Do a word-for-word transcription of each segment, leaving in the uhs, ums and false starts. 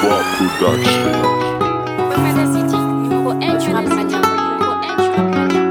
Bois Production. Bafana City, numéro un du rap malien. Numéro un du rap malien.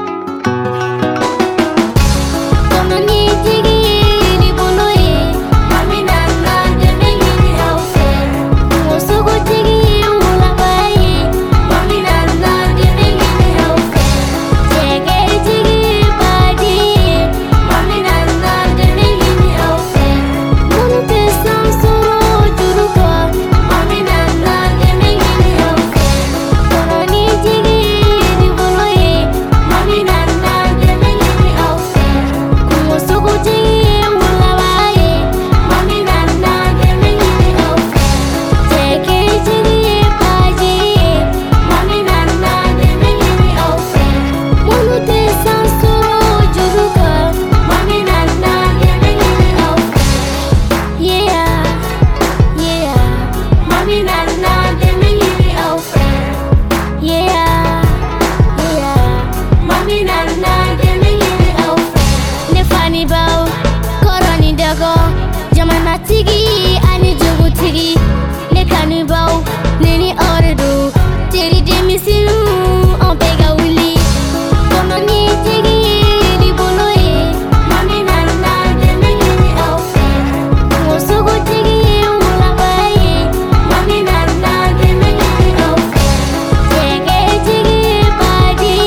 Tigi ani jogo tigi ne kanibao neni ordo teri demisiru on pega wuli kono ni tigi di boloe mami nana de meni ofe mosugo tigi wula baye mami nana de meni ofe tege tigi badi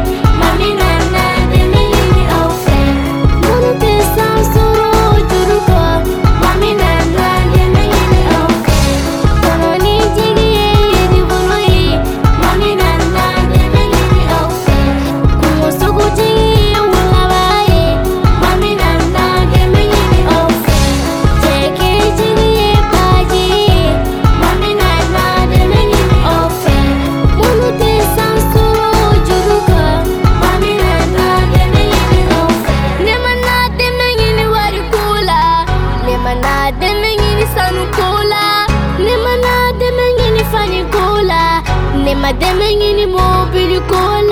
mami nana de meni ofe mono pesa soro juruko mami nana de meni ofe kono ni tigi di boloe mami nana de meni ofe mosugo tigi wula baye mami nana de meni ofe tege tigi badi mami nana de meni ofe mono pesa soro juruko mami nana de meni ofe nemana de meni wari kula nemana de meni sanu kula nemana de meni fani kula nema de meni mobili kula